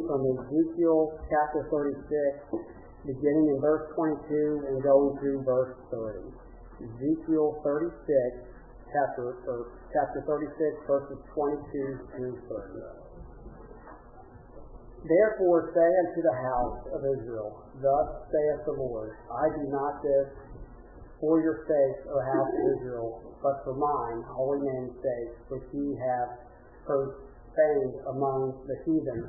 from Ezekiel chapter 36, beginning in verse 22 and going through verse 30. Ezekiel 36, chapter 36, verses 22 through 30. Therefore say unto the house of Israel, Thus saith the Lord, I do not this for your sakes, O house of Israel, but for mine holy name's sake, which ye have profaned among the heathen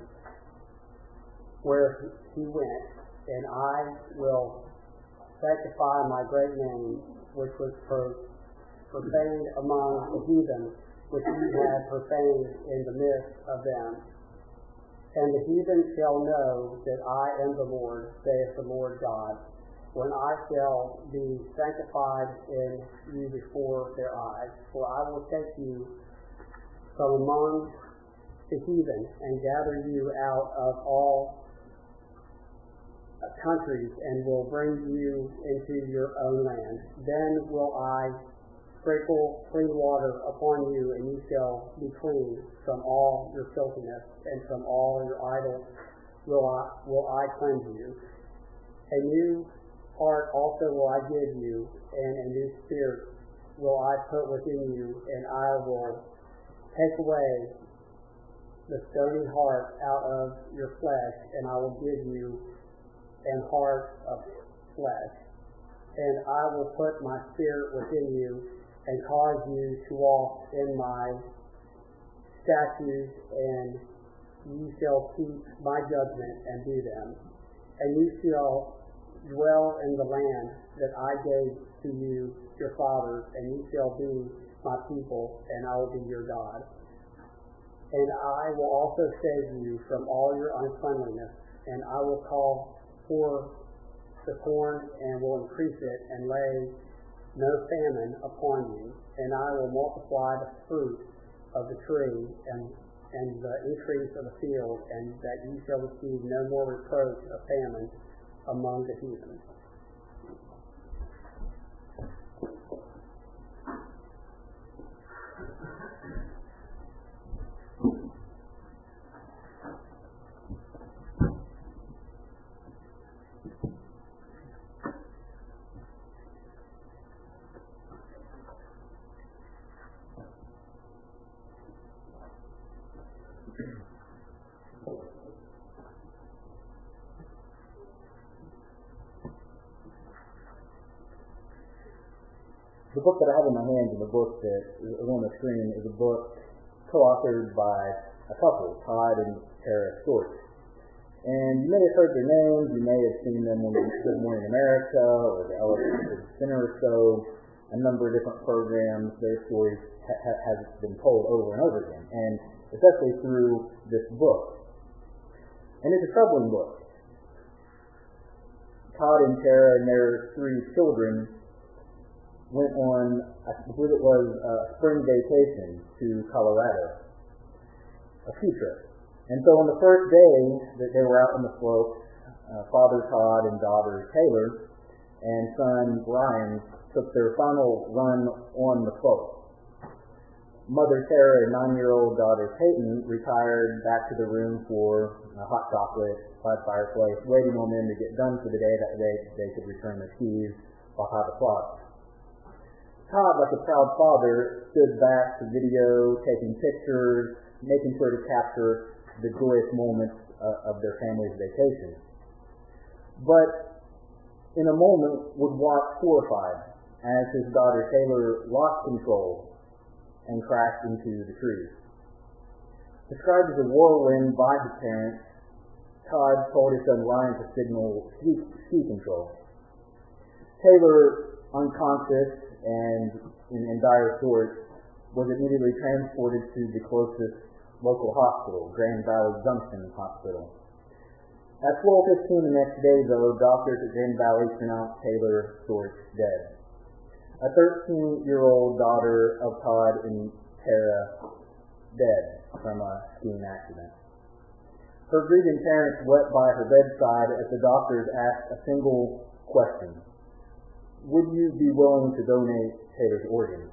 where he went, and I will sanctify my great name, which was profaned among the heathen, which ye have profaned in the midst of them. And the heathen shall know that I am the Lord, saith the Lord God, when I shall be sanctified in you before their eyes. For I will take you from among the heathen, and gather you out of all countries, and will bring you into your own land. Then will I sprinkle clean water upon you, and you shall be clean from all your filthiness, and from all your idols will I cleanse you. A new heart also will I give you, and a new spirit will I put within you, and I will take away the stony heart out of your flesh, and I will give you an heart of flesh. And I will put my spirit within you, and cause you to walk in my statutes, and ye shall keep my judgment and do them. And you shall dwell in the land that I gave to you, your fathers, and you shall be my people, and I will be your God. And I will also save you from all your uncleanliness, and I will call for the corn, and will increase it, and lay no famine upon you, and I will multiply the fruit of the tree and the increase of the field, and that you shall receive no more reproach of famine among the heathen. The book that I have in my hands, and the book that is on the screen, is a book co-authored by a couple, Todd and Tara Storch. And you may have heard their names, you may have seen them on Good Morning America or the Elevated Center Show, a number of different programs. Their stories have been told over and over again, and especially through this book. And it's a troubling book. Todd and Tara and their 3 children went on, I believe it was a spring vacation to Colorado, a ski trip. And so on the first day that they were out on the slopes, Father Todd and daughter Taylor and son Brian took their final run on the slope. Mother Tara and 9-year-old daughter Peyton retired back to the room for hot chocolate by the fireplace, waiting on them to get done for the day, that they could return their skis by 5 o'clock. Todd, like a proud father, stood back to video, taking pictures, making sure to capture the joyous moments of their family's vacation. But in a moment would watch horrified as his daughter Taylor lost control and crashed into the trees. Described as a whirlwind by his parents, Todd told his son Ryan to signal ski control. Taylor, unconscious and in dire sorts, was immediately transported to the closest local hospital, Grand Valley Junction Hospital. At 12:15 the next day, though, doctors at Grand Valley pronounced Taylor Storch dead. A 13-year-old daughter of Todd and Tara dead from a skiing accident. Her grieving parents wept by her bedside as the doctors asked a single question: would you be willing to donate Taylor's organs?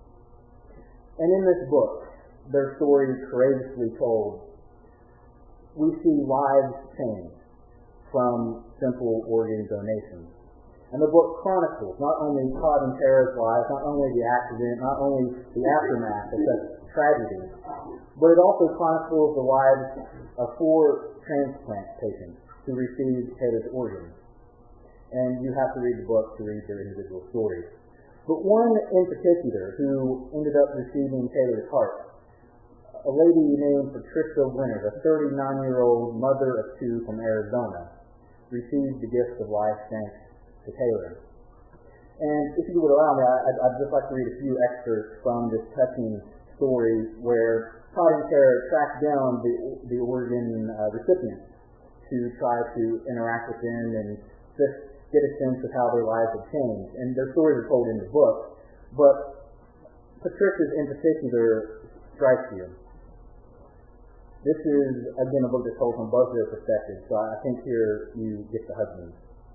And in this book, their story is courageously told we see lives change from simple organ donations. And the book chronicles not only Todd and Tara's lives, not only the accident, not only the aftermath of such tragedy, but it also chronicles the lives of 4 transplant patients who received Taylor's organs. And you have to read the book to read their individual stories. But one in particular who ended up receiving Taylor's heart, a lady named Patricia Leonard, a 39-year-old mother of 2 from Arizona, received the gift of life thanks to Taylor. And if you would allow me, I'd just like to read a few excerpts from this touching story where Todd and Tara tracked down the organ recipients to try to interact with them and just get a sense of how their lives have changed. And their stories are told in the book, but Patricia's in particular strikes you. This is, again, a book that's told from both their perspectives, so I think here you get the husband.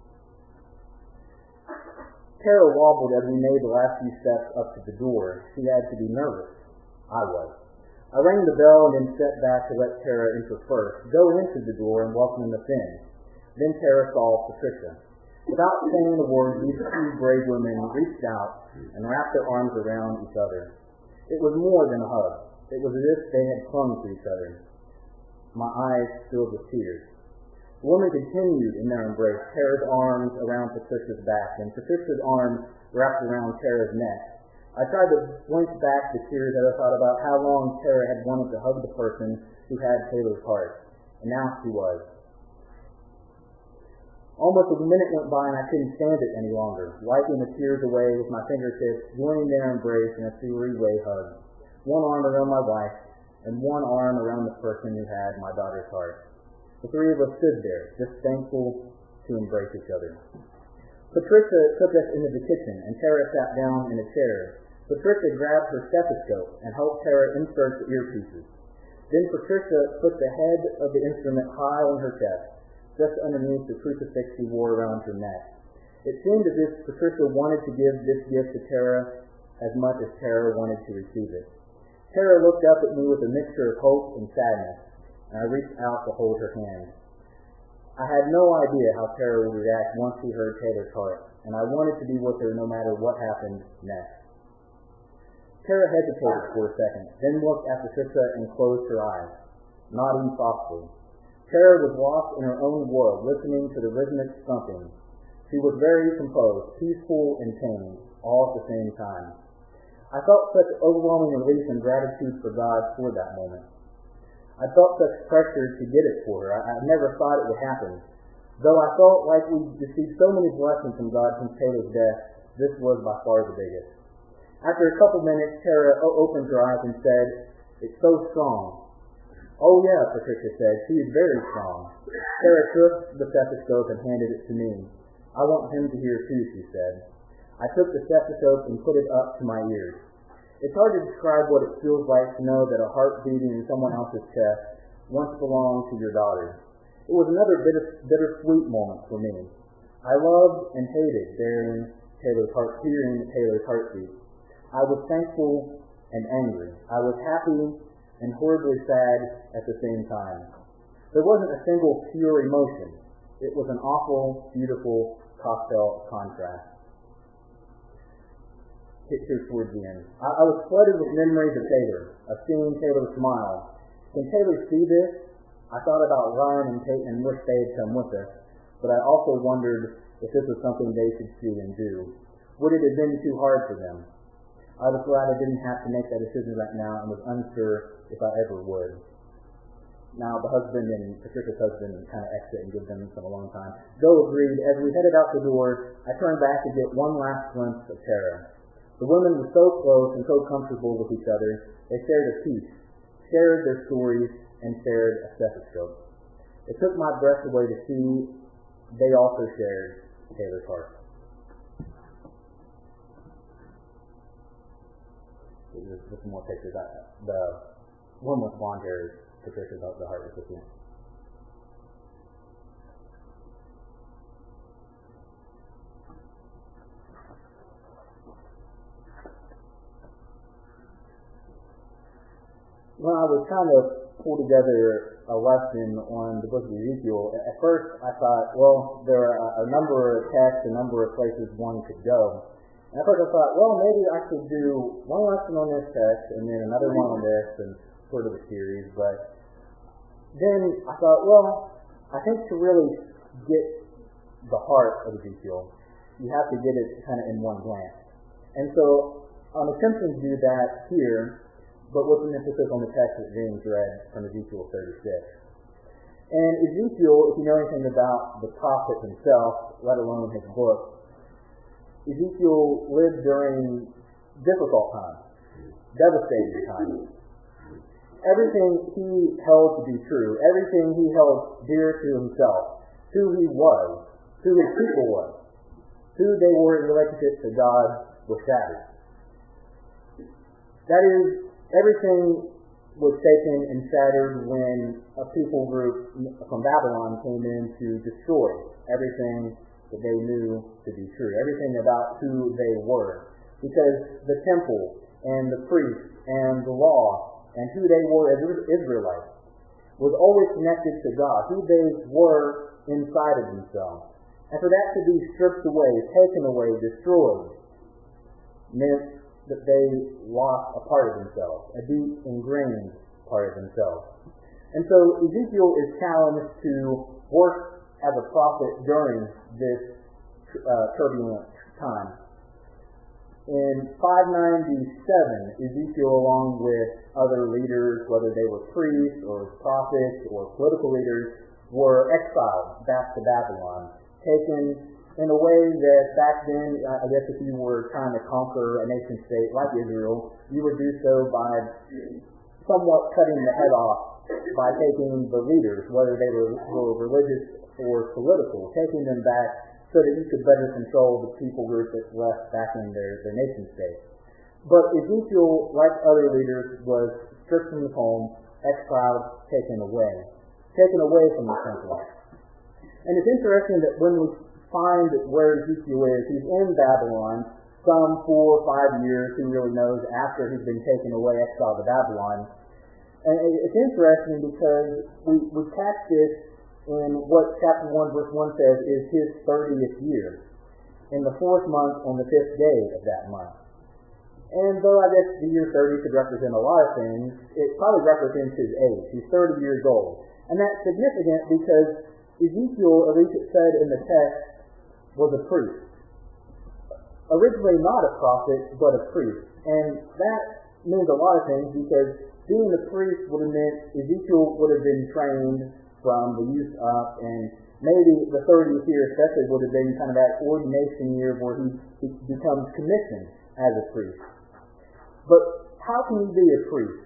Tara wobbled as we made the last few steps up to the door. She had to be nervous. I was. I rang the bell and then stepped back to let Tara enter first. Joe entered the door and welcomed us in. Then Tara saw Patricia. Without saying a word, these 2 brave women reached out and wrapped their arms around each other. It was more than a hug. It was as if they had clung to each other. My eyes filled with tears. The women continued in their embrace, Tara's arms around Patricia's back, and Patricia's arms wrapped around Tara's neck. I tried to blink back the tears as I thought about how long Tara had wanted to hug the person who had Taylor's heart, and now she was. Almost a minute went by and I couldn't stand it any longer, wiping the tears away with my fingertips, joining their embrace in a 3-way hug. One arm around my wife, and one arm around the person who had my daughter's heart. The 3 of us stood there, just thankful to embrace each other. Patricia took us into the kitchen, and Tara sat down in a chair. Patricia grabbed her stethoscope and helped Tara insert the earpieces. Then Patricia put the head of the instrument high on her chest, just underneath the crucifix she wore around her neck. It seemed as if Patricia wanted to give this gift to Tara as much as Tara wanted to receive it. Tara looked up at me with a mixture of hope and sadness, and I reached out to hold her hand. I had no idea how Tara would react once she heard Taylor's heart, and I wanted to be with her no matter what happened next. Tara hesitated for a second, then looked at Patricia and closed her eyes, nodding softly. Tara was lost in her own world, listening to the rhythmic thumping. She was very composed, peaceful and tame, all at the same time. I felt such overwhelming relief and gratitude for God for that moment. I felt such pressure to get it for her. I never thought it would happen. Though I felt like we received so many blessings from God since Taylor's death, this was by far the biggest. After a couple minutes, Tara opened her eyes and said, "It's so strong." "Oh yeah," Patricia said, "she is very strong." Tara took the stethoscope and handed it to me. "I want him to hear too," she said. I took the stethoscope and put it up to my ears. It's hard to describe what it feels like to know that a heart beating in someone else's chest once belonged to your daughter. It was another bittersweet moment for me. I loved and hated hearing Taylor's heartbeat. I was thankful and angry. I was happy and horribly sad at the same time. There wasn't a single pure emotion. It was an awful, beautiful cocktail of contrast. Here's towards the end. I was flooded with memories of Taylor, of seeing Taylor smile. Can Taylor see this? I thought about Ryan and Kate and wished they had come with us, but I also wondered if this was something they should see and do. Would it have been too hard for them? I was glad I didn't have to make that decision right now and was unsure if I ever would. Now the husband and Patricia's husband kind of exit and give them some alone time. Joe agreed. As we headed out the door, I turned back to get one last glimpse of Tara. The women were so close and so comfortable with each other. They shared a peace, shared their stories, and shared a stethoscope. It took my breath away to see they also shared Taylor's heart. There's some more pictures. The one with blonde hair is Patricia's the heart recipient. When I was kind of pull together a lesson on the book of Ezekiel, at first I thought, well, there are a number of texts, a number of places one could go. And at first I thought, well, maybe I could do one lesson on this text and then another one on this and sort of a series. But then I thought, well, I think to really get the heart of Ezekiel, you have to get it kind of in one glance. And so I'm attempting to do that here, but with an emphasis on the text that James read from Ezekiel 36. And Ezekiel, if you know anything about the prophet himself, let alone his book, Ezekiel lived during difficult times, devastating times. Everything he held to be true, everything he held dear to himself, who he was, who his people was, who they were in relationship to God, was shattered. That is, everything was taken and shattered when a people group from Babylon came in to destroy everything that they knew to be true, everything about who they were. Because the temple and the priests and the law and who they were as Israelites was always connected to God, who they were inside of themselves. And for that to be stripped away, taken away, destroyed, meant that they lost a part of themselves, a deep, ingrained part of themselves. And so Ezekiel is challenged to work as a prophet during this turbulent time. In 597, Ezekiel, along with other leaders, whether they were priests or prophets or political leaders, were exiled back to Babylon, taken in a way that back then, I guess if you were trying to conquer a nation state like Israel, you would do so by somewhat cutting the head off by taking the leaders, whether they were religious or political, taking them back so that you could better control the people group that's left back in their nation state. But Ezekiel, like other leaders, was stripped from his home, exiled, taken away from the temple. And it's interesting that when we find where Ezekiel is, he's in Babylon some 4 or 5 years, who really knows, after he's been taken away, exiled to Babylon. And it's interesting because we catch this in what chapter 1 verse 1 says is his 30th year, in the 4th month on the 5th day of that month. And though I guess the year 30 could represent a lot of things, it probably represents his age. He's 30 years old. And that's significant because Ezekiel, at least it said in the text, was a priest. Originally not a prophet, but a priest. And that means a lot of things, because being a priest would have meant Ezekiel would have been trained from the youth up, and maybe the 30th year especially would have been kind of that ordination year where he becomes commissioned as a priest. But how can you be a priest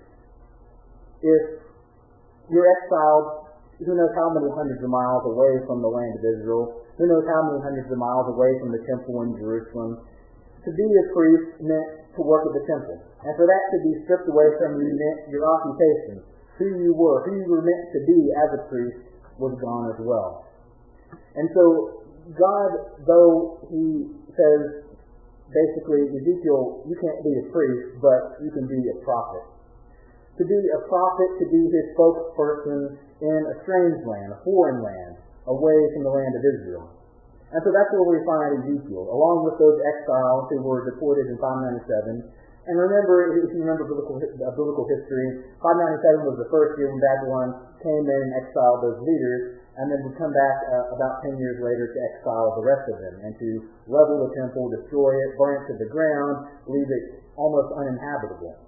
if you're exiled who knows how many hundreds of miles away from the land of Israel, who knows how many hundreds of miles away from the temple in Jerusalem? To be a priest meant to work at the temple. And for that to be stripped away from you meant your occupation, who you were meant to be as a priest, was gone as well. And so God, though he says, basically, Ezekiel, you can't be a priest, but you can be a prophet. To be a prophet, to be his spokesperson in a strange land, a foreign land, away from the land of Israel. And so that's where we find Ezekiel, along with those exiles who were deported in 597. And remember, if you remember biblical history, 597 was the first year when Babylon came in and exiled those leaders, and then would come back about 10 years later to exile the rest of them, and to level the temple, destroy it, burn it to the ground, leave it almost uninhabitable.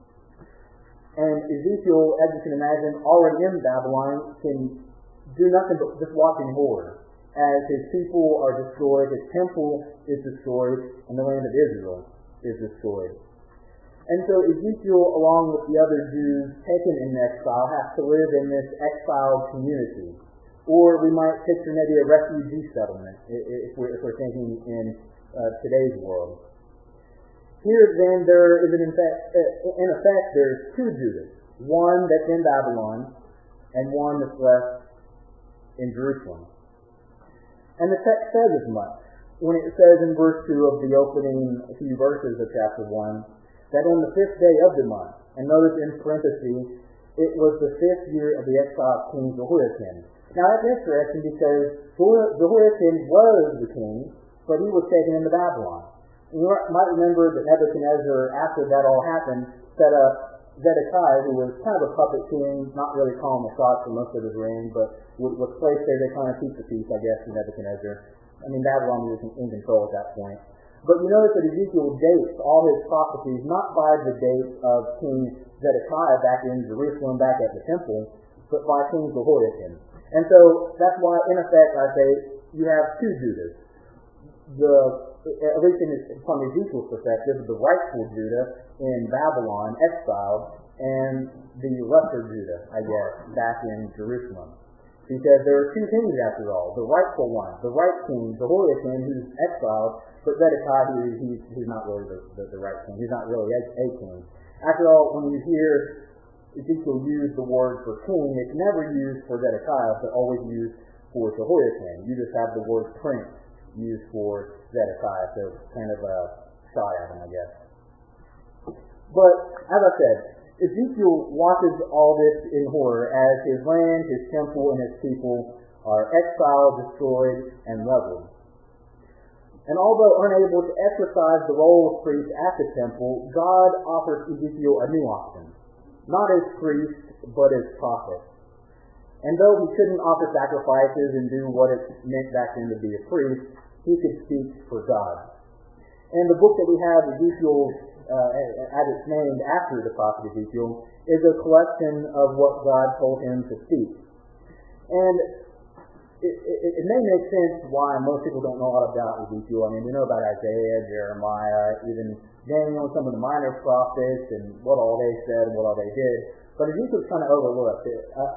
And Ezekiel, as you can imagine, already in Babylon, can do nothing but just watch in horror as his people are destroyed, his temple is destroyed, and the land of Israel is destroyed. And so Ezekiel, along with the other Jews taken in exile, has to live in this exiled community. Or we might picture maybe a refugee settlement, if we're thinking in today's world. Here then, there is in effect, there's 2 Judahs. One that's in Babylon, and one that's left in Jerusalem. And the text says as much, when it says in verse 2 of the opening few verses of chapter 1, that on the 5th day of the month, and notice in parentheses, it was the 5th year of the exile of King Jehoiakim. Now that's interesting because Jehoiakim was the king, but he was taken into Babylon. You might remember that Nebuchadnezzar, after that all happened, set up Zedekiah, who was kind of a puppet king, not really calling the shots for most of his reign, but was placed there to kind of keep the peace, I guess, in Nebuchadnezzar. I mean, Babylon was in control at that point. But you notice that Ezekiel dates all his prophecies not by the date of King Zedekiah back in Jerusalem, back at the temple, but by King Jehoiakim. And so that's why, in effect, I say you have two Judas. At least from Ezekiel's perspective, the rightful Judah in Babylon, exiled, and the lesser Judah, I guess, back in Jerusalem. Because there are two kings after all. The rightful one, the right king, Jehoiakim, who's exiled, but Zedekiah, he's not really the right king. He's not really a king. After all, when you hear Ezekiel use the word for king, it's never used for Zedekiah, but always used for Jehoiakim. You just have the word prince used for Zedekiah, so kind of a shot at him, I guess. But, as I said, Ezekiel watches all this in horror as his land, his temple, and his people are exiled, destroyed, and leveled. And although unable to exercise the role of priest at the temple, God offers Ezekiel a new option. Not as priest, but as prophet. And though he couldn't offer sacrifices and do what it meant back then to be a priest, he could speak for God. And the book that we have, Ezekiel, as it's named after the prophet Ezekiel, is a collection of what God told him to speak. And it may make sense why most people don't know a lot about Ezekiel. I mean, we know about Isaiah, Jeremiah, even Daniel, some of the minor prophets, and what all they said and what all they did. But Ezekiel's kind of overlooked.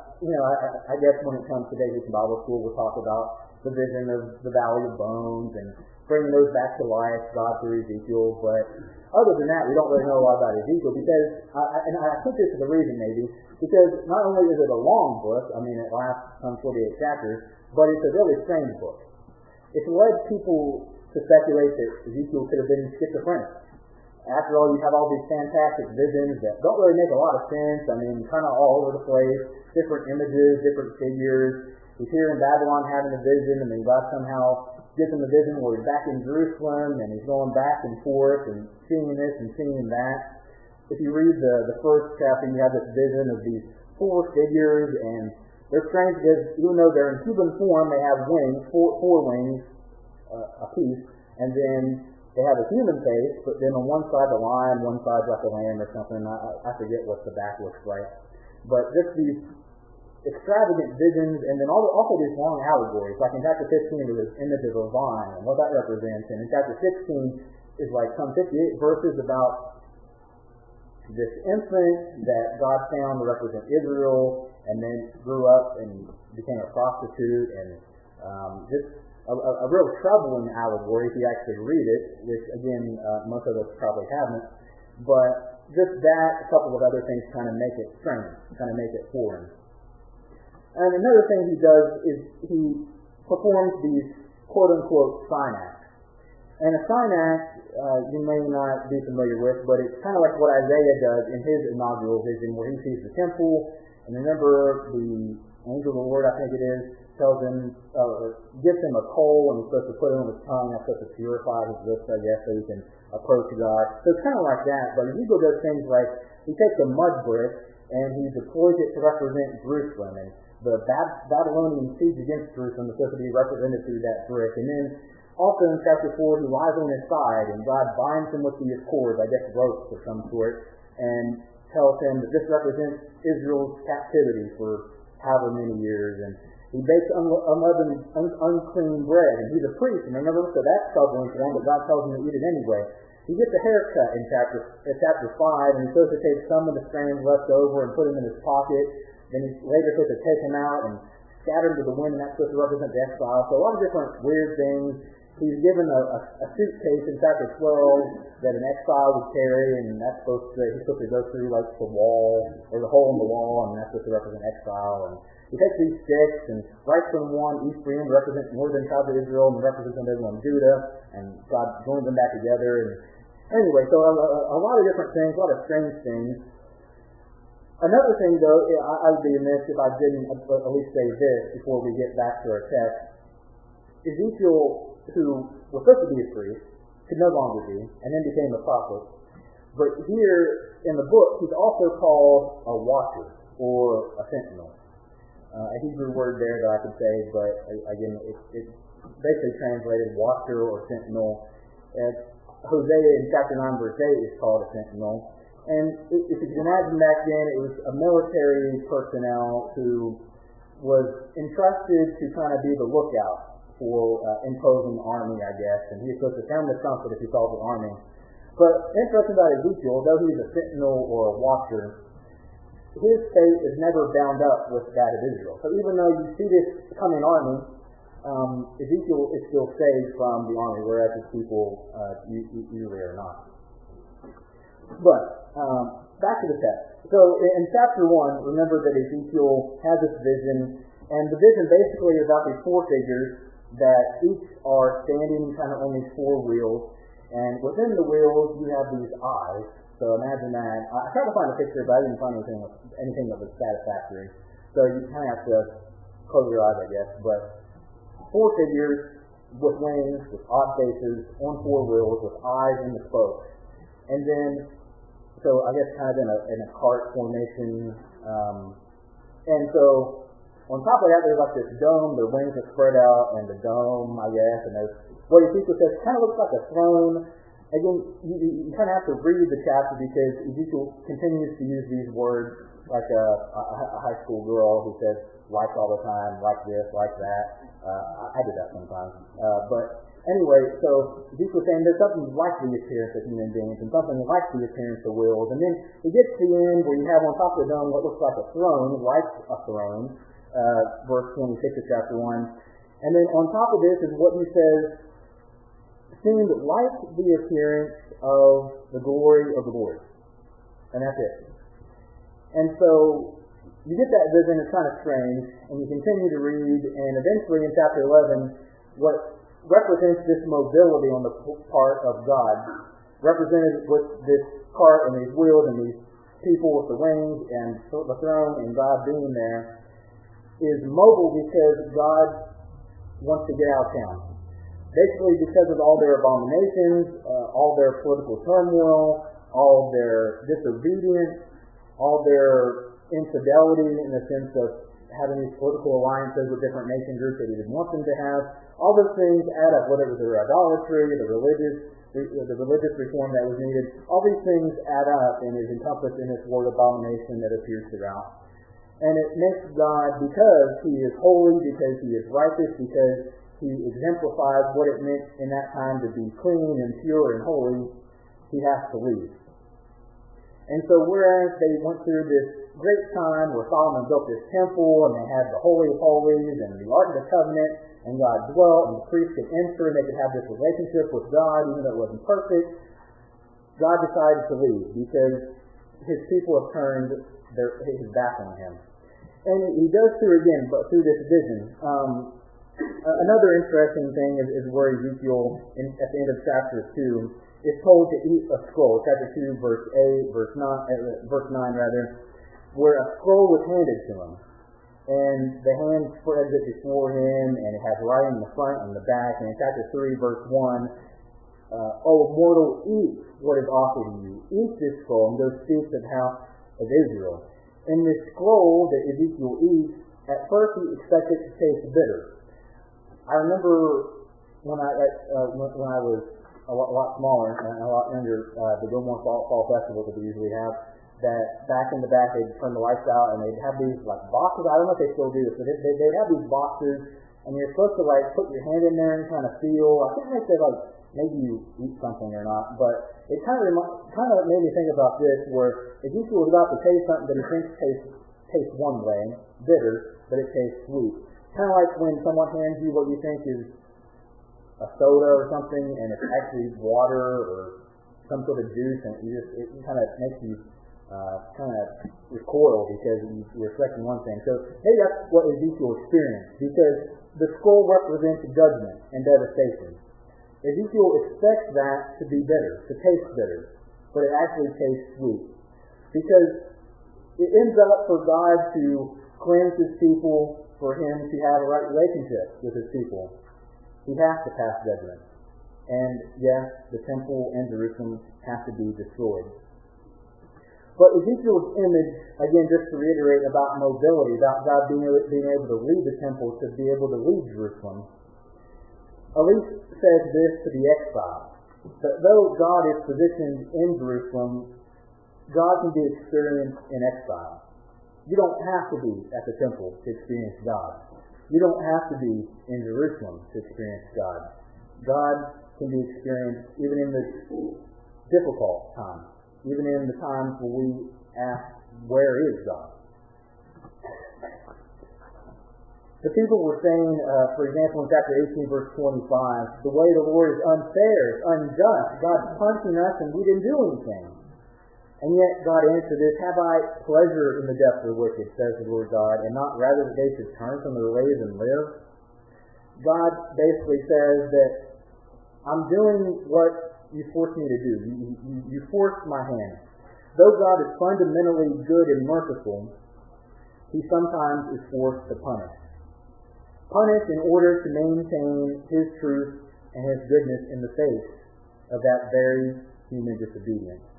I guess when it comes to David's Bible School, we'll talk about the vision of the Valley of Bones and bringing those back to life, God through Ezekiel. But other than that, we don't really know a lot about Ezekiel because, I think this is the reason maybe, because not only is it a long book, I mean it lasts some 48 chapters, but it's a really strange book. It's led people to speculate that Ezekiel could have been schizophrenic. After all, you have all these fantastic visions that don't really make a lot of sense. I mean, kind of all over the place, different images, different figures. He's here in Babylon having a vision, and then God somehow gives him a vision where he's back in Jerusalem, and he's going back and forth and seeing this and seeing that. If you read the first chapter, you have this vision of these four figures, and they're strange because even though they're in human form, they have wings, four wings apiece, and then they have a human face, but then on one side the lion, one side like a lamb or something. I forget what the back looks like. But just these extravagant visions, and then also these long allegories. Like in chapter 15, there's this image of a vine, and what that represents. And in chapter 16 is like some 58 verses about this infant that God found to represent Israel, and then grew up and became a prostitute, and just a real troubling allegory if you actually read it, which again, most of us probably haven't. But just that, a couple of other things kind of make it strange, kind of make it foreign. And another thing he does is he performs these quote-unquote sign acts. And a sign act, you may not be familiar with, but it's kind of like what Isaiah does in his inaugural vision where he sees the temple. And remember, the angel of the Lord, I think it is, tells him, gives him a coal, and he's supposed to put it on his tongue. That's supposed to purify his lips, I guess, so he can approach God. So it's kind of like that. But Ezekiel does things like he takes a mud brick and he deploys it to represent Jerusalem. And the Babylonian siege against Jerusalem is supposed to be represented through that brick. And then also in chapter 4, he lies on his side, and God binds him with these cords, I guess ropes of some sort, and tells him that this represents Israel's captivity for however many years. And he bakes unleavened, unclean bread, and he's a priest. And remember, so that's troubling for him, but God tells him to eat it anyway. He gets a haircut in chapter 5, and he's supposed to take some of the strands left over and put them in his pocket. Then he's later supposed to take them out and scatter them to the wind, and that's supposed to represent the exile. So a lot of different weird things. He's given a suitcase in chapter 12 that an exile would carry, and that's he's supposed to go through like the wall, or the hole in the wall, and that's supposed to represent exile. And he takes these sticks and writes from one, Ephraim represents northern tribes of Israel, and represents everyone Judah, and God joins them back together. And anyway, so a lot of different things, a lot of strange things. Another thing, though, I would be amiss if I didn't at least say this before we get back to our text. Ezekiel, who was supposed to be a priest, could no longer be, and then became a prophet. But here in the book, he's also called a watcher or a sentinel. A Hebrew word there that I could say, but again, it's basically translated watcher or sentinel. Hosea in chapter 9 verse 8 is called a sentinel. And if you can imagine back then, it was a military personnel who was entrusted to kind of be the lookout for imposing army, I guess. And he was supposed to sound the trumpet if he saw the army. But interesting about Ezekiel, though he's a sentinel or a watcher, his fate is never bound up with that of Israel. So even though you see this coming army, Ezekiel is still saved from the army, whereas his people usually are not. But back to the text. So in chapter 1, remember that Ezekiel has this vision, and the vision basically is about these four figures that each are standing kind of on these four wheels, and within the wheels you have these eyes. So imagine that. I tried to find a picture, but I didn't find anything that was satisfactory. So you kind of have to close your eyes, I guess. But four figures with wings, with odd faces, on four wheels, with eyes in the spokes. And then, so I guess kind of in a cart formation. And so on top of that, there's like this dome. Their wings are spread out, and the dome, I guess, and there's what Ezekiel says kind of looks like a throne. Again, you kind of have to read the chapter because Ezekiel continues to use these words like a high school girl who says like all the time, like this, like that. I do that sometimes. But anyway, so Ezekiel's saying there's something like the appearance of human beings and something like the appearance of wheels. And then he gets to the end where you have on top of the dome what looks like a throne, verse 26 of chapter 1. And then on top of this is what he says seemed like the appearance of the glory of the Lord. And that's it. And so you get that vision, it's kind of strange, and you continue to read, and eventually in chapter 11, what represents this mobility on the part of God, represented with this cart and these wheels and these people with the wings and the throne and God being there, is mobile because God wants to get out of town. Basically because of all their abominations, all their political turmoil, all their disobedience, all their infidelity in the sense of having these political alliances with different nation groups that he didn't want them to have. All those things add up, whether it was their idolatry, the religious reform that was needed. All these things add up and is encompassed in this word abomination that appears throughout. And it makes God, because he is holy, because he is righteous, because he exemplifies what it meant in that time to be clean and pure and holy, he has to leave. And so whereas they went through this great time where Solomon built this temple and they had the Holy of Holies and the Ark of the Covenant and God dwelt and the priests could enter and they could have this relationship with God even though it wasn't perfect, God decided to leave because his people have turned his back on him. And he does through this vision. Another interesting thing is where Ezekiel, at the end of chapter 2, is told to eat a scroll. Chapter 2, verse 9, where a scroll was handed to him. And the hand spreads it before him, and it has writing in the front and the back. And in chapter 3, verse 1, O mortal, eat what is offered to you. Eat this scroll, and go speak to the house of Israel. In this scroll that Ezekiel eats, at first he expected to taste bitter. I remember when I was a lot smaller and a lot younger, the Gilmore Fall Festival that we usually have, that back in the back they'd turn the lights out and they'd have these like boxes. I don't know if they still do this, but they'd have these boxes and you're supposed to like put your hand in there and kind of feel. I think they said like maybe you eat something or not, but it kind of made me think about this where Ezekiel was about to taste something that he thinks tastes one way, bitter, but it tastes sweet. Kind of like when someone hands you what you think is a soda or something, and it's actually water or some sort of juice, and it kind of makes you kind of recoil because you're expecting one thing. So maybe that's what Ezekiel experienced, because the scroll represents judgment and devastation. Ezekiel expects that to be bitter, to taste bitter, but it actually tastes sweet. Because It ends up for God to cleanse His people, for Him to have a right relationship with His people. He has to pass judgment. And yes, the temple and Jerusalem have to be destroyed. But Ezekiel's image, again, just to reiterate about mobility, about God being able to lead the temple, to be able to lead Jerusalem, at least says this to the exile, that though God is positioned in Jerusalem, God can be experienced in exile. You don't have to be at the temple to experience God. You don't have to be in Jerusalem to experience God. God can be experienced even in the difficult times, even in the times where we ask, where is God? The people were saying, for example, in chapter 18, verse 25, the way the Lord is unfair, unjust. God's punishing us and we didn't do anything. And yet God answered this, have I pleasure in the death of the wicked, says the Lord God, and not rather that they should turn from their ways and live? God basically says that I'm doing what you forced me to do. You forced my hand. Though God is fundamentally good and merciful, He sometimes is forced to punish. Punish in order to maintain His truth and His goodness in the face of that very human disobedience.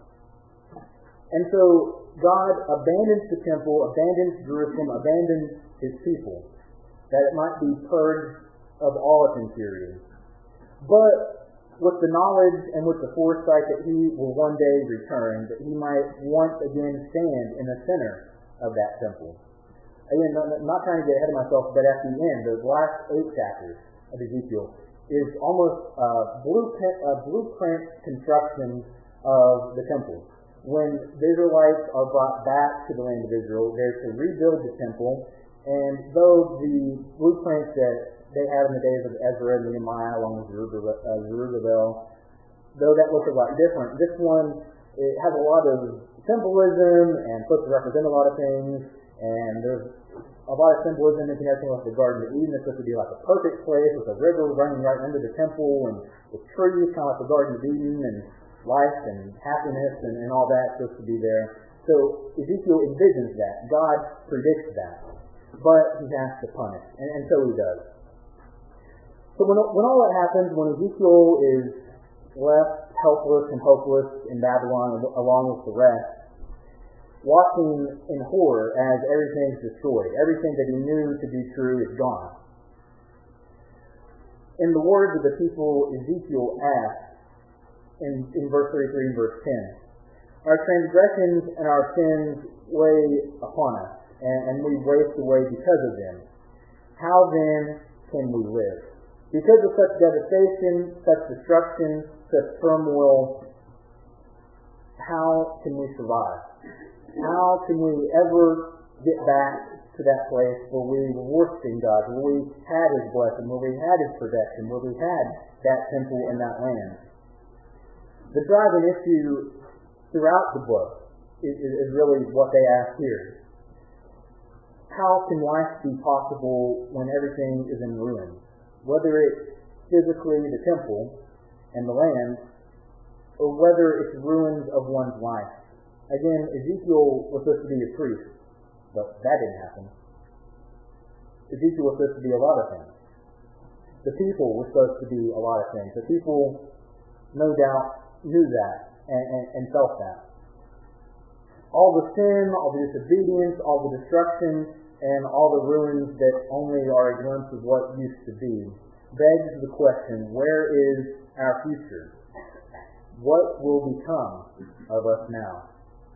And so God abandons the temple, abandons Jerusalem, abandons His people, that it might be purged of all its impurities. But with the knowledge and with the foresight that He will one day return, that He might once again stand in the center of that temple. Again, I'm not trying to get ahead of myself, but at the end, the last 8 chapters of Ezekiel is almost a blueprint construction of the temple. When the Israelites are brought back to the land of Israel, they're to rebuild the temple, and though the blueprints that they had in the days of Ezra and Nehemiah, along with Zerubbabel, though that looks a lot different, this one, it has a lot of symbolism and supposed to represent a lot of things, and there's a lot of symbolism in connection with the Garden of Eden. It's supposed to be like a perfect place with a river running right under the temple, and with trees, kind of like the Garden of Eden, and life and happiness and all that supposed to be there. So Ezekiel envisions that. God predicts that. But He has to punish. And so He does. So when all that happens, when Ezekiel is left helpless and hopeless in Babylon along with the rest, watching in horror as everything's destroyed, everything that he knew to be true is gone. In the words of the people, Ezekiel asked, in verse 33 and verse 10, our transgressions and our sins weigh upon us, and we waste away because of them. How then can we live? Because of such devastation, such destruction, such turmoil, how can we survive? How can we ever get back to that place where we were worshiping God, where we had His blessing, where we had His protection, where we had that temple and that land? The driving issue throughout the book is really what they ask here. How can life be possible when everything is in ruins? Whether it's physically the temple and the land, or whether it's ruins of one's life. Again, Ezekiel was supposed to be a priest, but that didn't happen. Ezekiel was supposed to be a lot of things. The people were supposed to be a lot of things. The people, no doubt, knew that and felt that. All the sin, all the disobedience, all the destruction, and all the ruins that only are a glimpse of what used to be, begs the question, where is our future? What will become of us now?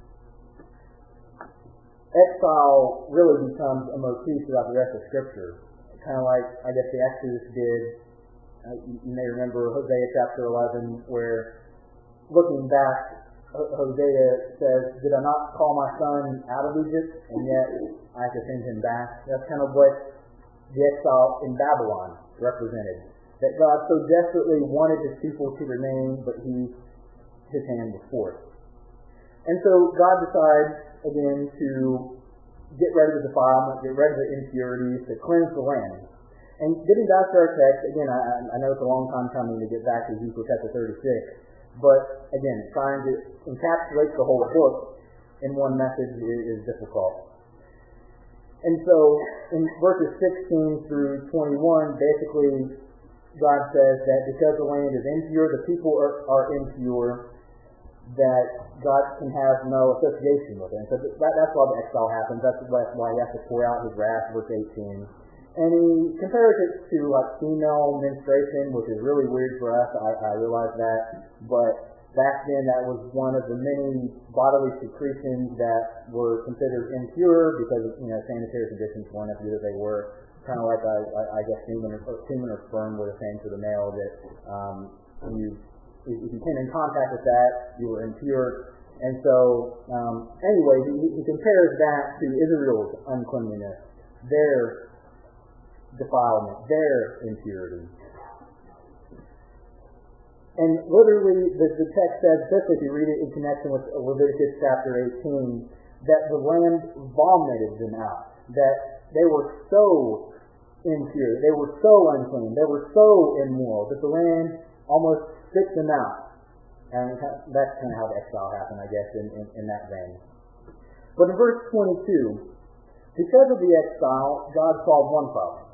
Exile really becomes a motif throughout the rest of Scripture. Kind of like, I guess, the Exodus did. You may remember Hosea chapter 11, where looking back, Hosea says, did I not call my son out of Egypt, and yet I have to send him back? That's kind of what the exile in Babylon represented. That God so desperately wanted His people to remain, but His hand was forced. And so God decides, again, to get rid of the defilement, get rid of the impurities, to cleanse the land. And getting back to our text, again, I know it's a long time coming to get back to Ezekiel chapter 36, but again, trying to encapsulate the whole book, in one message is difficult. And so in verses 16 through 21, basically God says that because the land is impure, the people are impure, that God can have no association with it. And so that's why the exile happens. That's why he has to pour out his wrath, verse 18. And he compares it to like female menstruation, which is really weird for us. I realize that. But back then that was one of the many bodily secretions that were considered impure because of, sanitary conditions weren't as good as they were. Kind of like I guess semen or sperm were the same for the male, that if you came in contact with that, you were impure. And so, anyway, he compares that to Israel's uncleanliness, their defilement, their impurity. And literally, the text says, especially if you read it in connection with Leviticus chapter 18, that the land vomited them out, that they were so impure, they were so unclean, they were so immoral, that the land almost spit them out. And that's kind of how the exile happened, I guess, in that vein. But in verse 22, because of the exile, God solved one problem.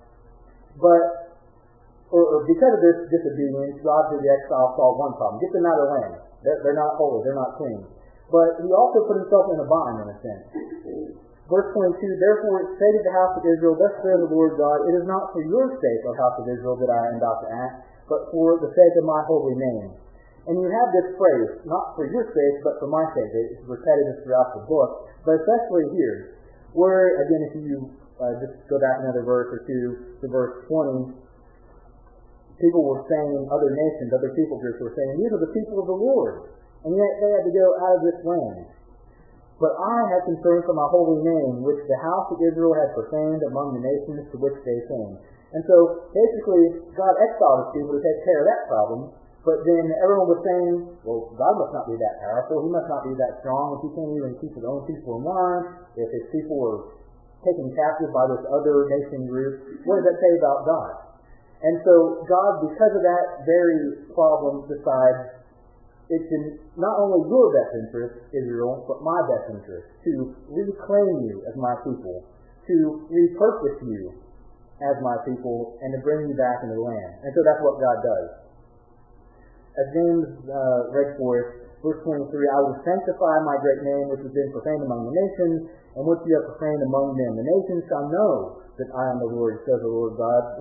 Or because of this disobedience, God through the exile solved one problem. Get them out of the land. They're not holy, they're not clean. But he also put himself in a bind, in a sense. Verse 22, therefore say to the house of Israel, thus says the Lord God, it is not for your sake, O house of Israel, that I am about to act, but for the sake of my holy name. And you have this phrase, not for your sake, but for my sake. It's repetitive throughout the book, but especially here, where, again, if you just go back another verse or two to verse 20, people were saying, other nations, other people groups were saying, these are the people of the Lord, and yet they had to go out of this land. But I have concern for my holy name, which the house of Israel had profaned among the nations to which they came. And so, basically, God exiled his people to take care of that problem, but then everyone was saying, well, God must not be that powerful, he must not be that strong, if he can't even keep his own people in line, if his people were taken captive by this other nation group, what does that say about God? And so, God, because of that very problem, decides it's in not only your best interest, Israel, but my best interest, to reclaim you as my people, to repurpose you as my people, and to bring you back into the land. And so that's what God does. As James read for us, verse 23, I will sanctify my great name, which has been profaned among the nations, and which you have profaned among them. The nations shall know that I am the Lord, says the Lord God,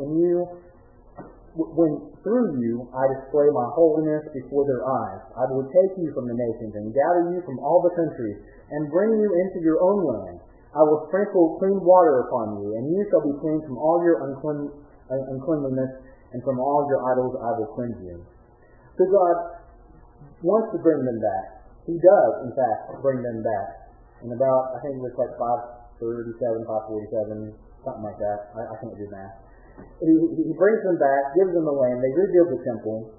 when through you I display my holiness before their eyes. I will take you from the nations and gather you from all the countries and bring you into your own land. I will sprinkle clean water upon you, and you shall be clean from all your uncleanliness, and from all your idols I will cleanse you. So God wants to bring them back. He does, in fact, bring them back. In about, I think it was like 547, something like that. I can't do math. He brings them back, gives them the land, they rebuild the temple.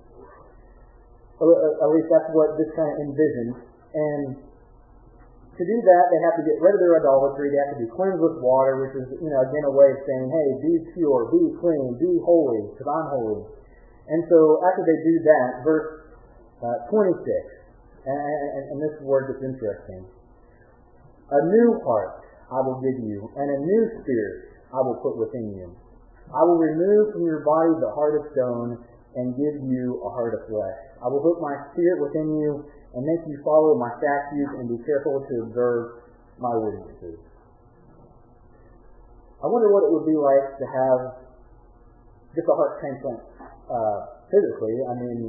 At least that's what this kind of envisions. And to do that, they have to get rid of their idolatry, they have to be cleansed with water, which is, again, a way of saying, hey, be pure, be clean, be holy, because I'm holy. And so after they do that, verse 26, and this word gets interesting. A new heart I will give you, and a new spirit I will put within you. I will remove from your body the heart of stone and give you a heart of flesh. I will put my spirit within you and make you follow my statutes and be careful to observe my ordinances. I wonder what it would be like to have just a heart transplant physically. I mean,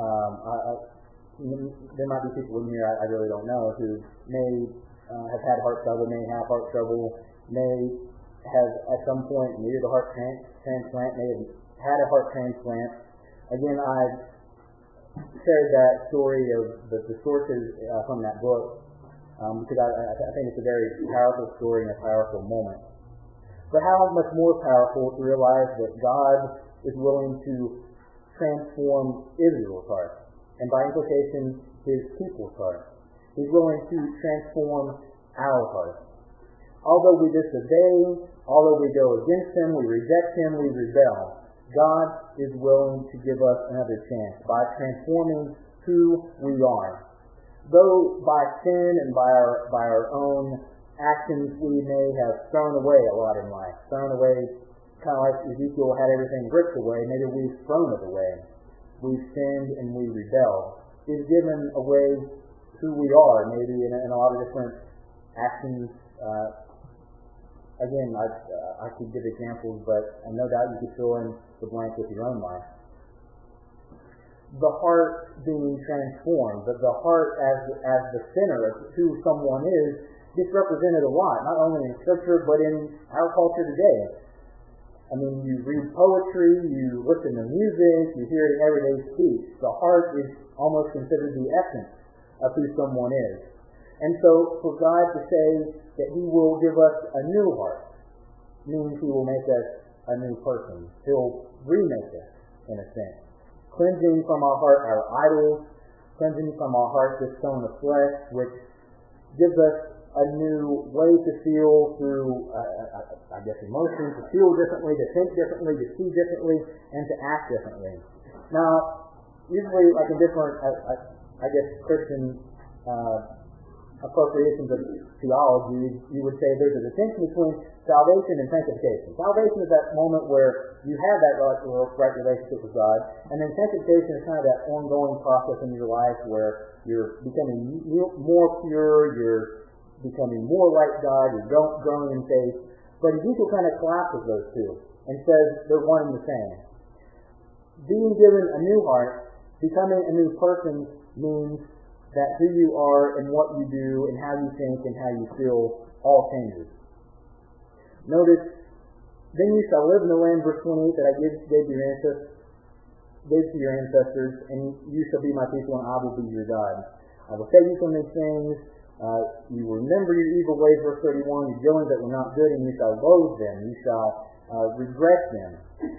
there might be people in here I really don't know who may have had heart trouble, may have heart trouble, may have at some point needed a heart transplant, may have had a heart transplant. Again, I've shared that story of the sources from that book because I think it's a very powerful story and a powerful moment. But how much more powerful to realize that God is willing to transform Israel's heart, and by implication, his people's heart. He's willing to transform our heart. Although we disobey, although we go against him, we reject him, we rebel, God is willing to give us another chance by transforming who we are. though by sin and by our own actions we may have thrown away a lot in life, thrown away, kind of like Ezekiel had everything ripped away, maybe we've thrown it away. We've sinned and we rebelled. We've given away who we are, maybe in a lot of different actions. Again, I could give examples, but no doubt you could fill in the blank with your own life. The heart being transformed, but the heart as the center of who someone is, gets represented a lot, not only in Scripture, but in our culture today. I mean, you read poetry, you listen to music, you hear it in everyday speech. The heart is almost considered the essence of who someone is. And so, for God to say that He will give us a new heart means He will make us a new person. He'll remake us, in a sense. Cleansing from our heart our idols, cleansing from our heart this stone of flesh, which gives us a new way to feel through, emotions, to feel differently, to think differently, to see differently, and to act differently. Now, usually, like in different, Christian appropriations of theology, you would say there's a distinction between salvation and sanctification. Salvation is that moment where you have that right relationship with God, and then sanctification is kind of that ongoing process in your life where you're becoming more pure, you're becoming more like God, you're growing in faith. But Ezekiel kind of collapses those two and says they're one and the same. Being given a new heart, becoming a new person, means that who you are and what you do and how you think and how you feel all changes. Notice, then you shall live in the land, verse 28, that I gave to your ancestors, and you shall be my people, and I will be your God. I will save you from these things. You will remember your evil ways, verse 31, your dealings that were not good, and you shall loathe them. You shall regret them.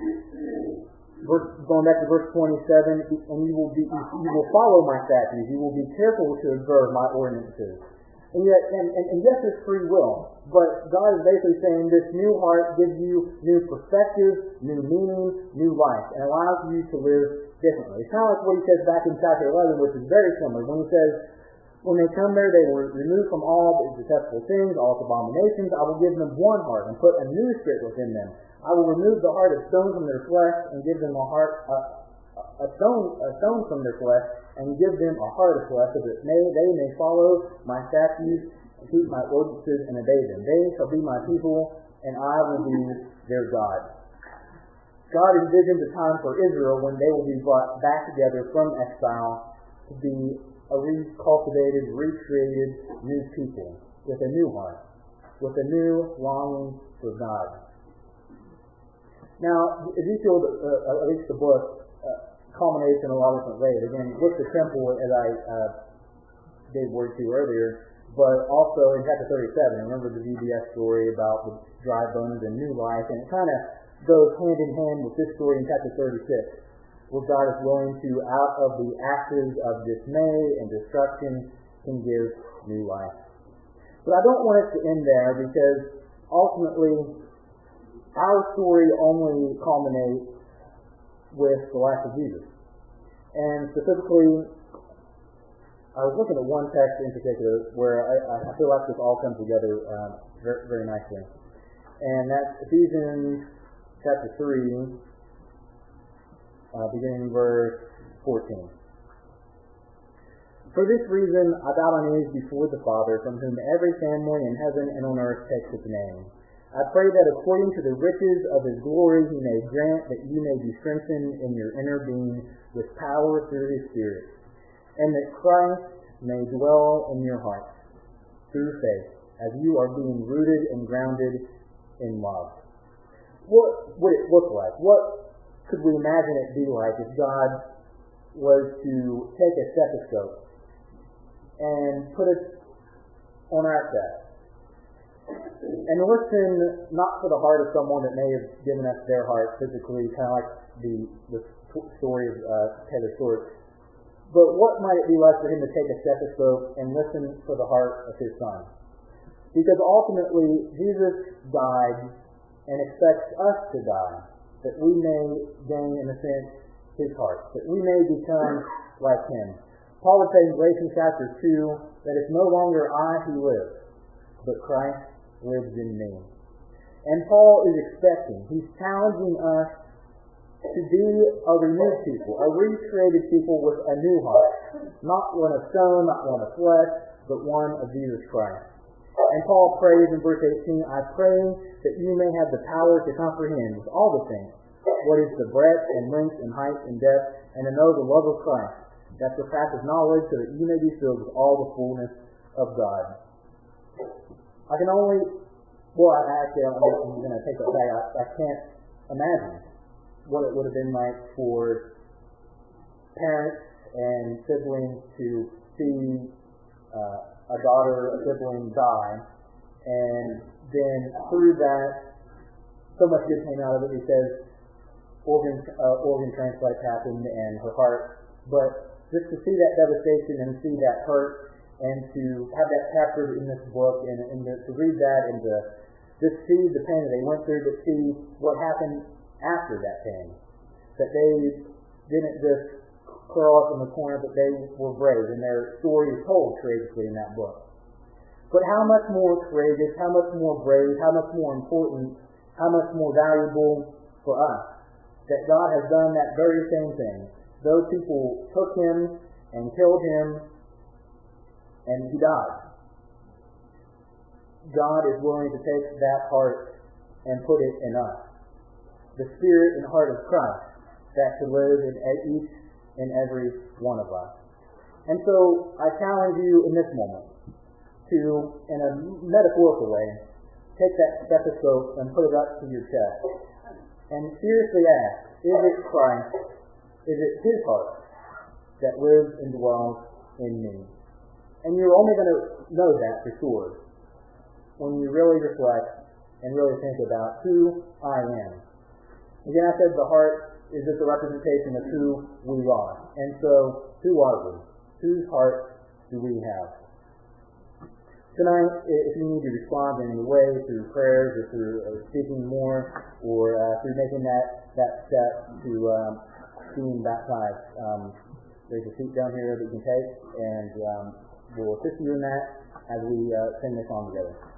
Going back to verse 27, and you will follow my statutes. You will be careful to observe my ordinances. And yet, and yes, there's free will, but God is basically saying this new heart gives you new perspective, new meaning, new life, and allows you to live differently. It's kind of like what He says back in chapter 11, which is very similar. When He says, when they come there, they will remove from all detestable things, all abominations. I will give them one heart and put a new spirit within them. I will remove the heart of stone from their flesh and give them a stone from their flesh and give them a heart of flesh, so that they may follow my statutes and keep my ordinances and obey them. They shall be my people, and I will be their God. God envisions a time for Israel when they will be brought back together from exile to be a recultivated, recreated new people with a new heart, with a new longing for God. Now, Ezekiel, at least the book, culminates in a lot of different ways. Again, with the temple, as I gave word to earlier, but also in chapter 37, remember the VBS story about the dry bones and new life, and it kind of goes hand in hand with this story in chapter 36, where God is willing to, out of the ashes of dismay and destruction, can give new life. But I don't want it to end there, because ultimately our story only culminates with the life of Jesus. And specifically, I was looking at one text in particular where I feel like this all comes together very, very nicely. And that's Ephesians chapter 3, beginning verse 14. For this reason I bow my knees before the Father, from whom every family in heaven and on earth takes its name. I pray that according to the riches of His glory He may grant that you may be strengthened in your inner being with power through His Spirit, and that Christ may dwell in your hearts through faith, as you are being rooted and grounded in love. What would it look like? What could we imagine it be like if God was to take a stethoscope and put it on our chest and listen not for the heart of someone that may have given us their heart physically, kind of like the story of Taylor Swift, but what might it be like for Him to take a stethoscope and listen for the heart of His Son? Because ultimately Jesus died and expects us to die, that we may gain, in a sense, His heart, that we may become like Him. Paul would say in Galatians chapter 2 that it's no longer I who live, but Christ lives in me. And Paul is expecting, he's challenging us to be a renewed people, a recreated people with a new heart. Not one of stone, not one of flesh, but one of Jesus Christ. And Paul prays in verse 18, I pray that you may have the power to comprehend with all the things what is the breadth and length and height and depth, and to know the love of Christ, that surpasses knowledge, so that you may be filled with all the fullness of God. I can only, I'm going to take that back. I can't imagine what it would have been like for parents and siblings to see a daughter, a sibling die, and then through that, so much good came out of it. He says organ transplants happened and her heart, but just to see that devastation and see that hurt, and to have that captured in this book, and to read that, and to just see the pain that they went through, but see what happened after that pain. That they didn't just curl up in the corner, but they were brave, and their story is told courageously in that book. But how much more courageous, how much more brave, how much more important, how much more valuable for us that God has done that very same thing. Those people took him and killed him, and he died. God is willing to take that heart and put it in us. The spirit and heart of Christ that should live in each and every one of us. And so I challenge you in this moment to, in a metaphorical way, take that stethoscope and put it up to your chest and seriously ask, is it Christ, is it his heart that lives and dwells in me? And you're only going to know that for sure when you really reflect and really think about who I am. Again, I said the heart is just a representation of who we are. And so, who are we? Whose heart do we have? Tonight, if you need to respond in any way through prayers or through speaking more or through making that step to being baptized, there's a seat down here that you can take, and we'll assist you in that as we sing this song together.